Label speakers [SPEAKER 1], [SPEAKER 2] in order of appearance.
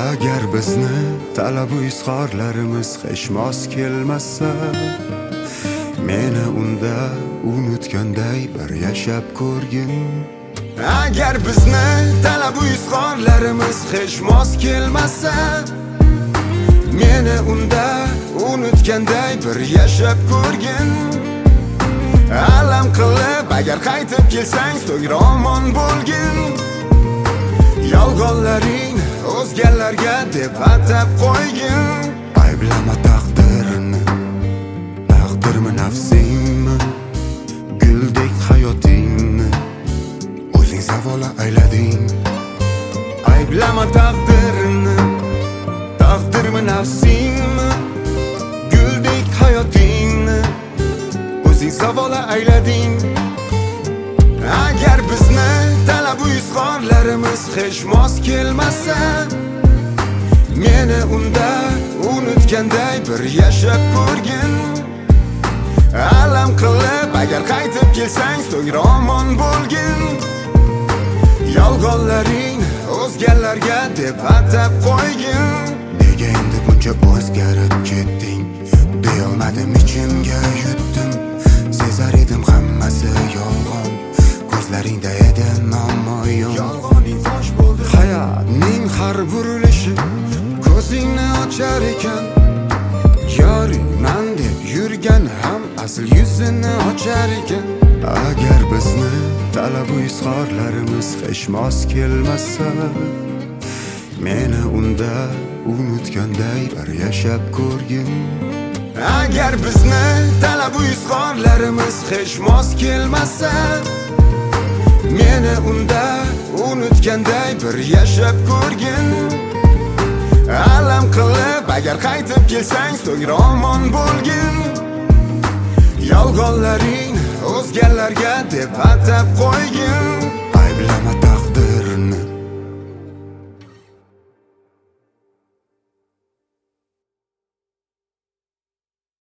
[SPEAKER 1] agar bizni talabu izhorlarimiz hech mos kelmasa, meni unda unutganday bir yashab ko'rgin. Agar bizni talabu izhorlarimiz hech mos kelmasa, meni unda unutganday bir yashab ko'rgin. Alam qilib agar qaytib kelsang, so'ngra omon bo'lgin. Yolg'onlaring o'zgalarga deb atab qo'ygin. Ayblama taqdirini, taqdirmi nafsingmi, guldek hayotingni o'zing savola aylading. Ayblama taqdirini, taqdirmi nafsingmi, guldek hayotingni o'zing savola aylading. Agar bizni talabu izhorlarimiz hech mos kelmasa, meni unda unutganday bir yashab ko'rgin. Alam qilib agar qaytib kelsang, so'ngra omon bo'lgin. Yolg'onlaring o'zgalarga deb atab qo'ygin. Nega endi buncha o'zgarib ketding? Deyolmadim, ichimga yutdim. Sezar edim hammasi yolg'on, ko'zlaringda edi namoyon. Yolg'oning fosh bo'ldi. Hayotning har burilishi ko'zingni ochar ekan. Yoriman deb yurgan ham asl yuzini ochar ekan. Agar bizni talabu izhorlarimiz hech mos kelmasa, meni unda unutganday bir yashab ko'rgin. Agar bizni talabu izhorlarimiz hech mos kelmasa, meni unda unutganday bir yashab ko'rgin. Alam qilib agar qaytib kelsang, so'ngra omon bo'lgin. Yolg'onlaring o'zgalarga deb atab qo'ygin.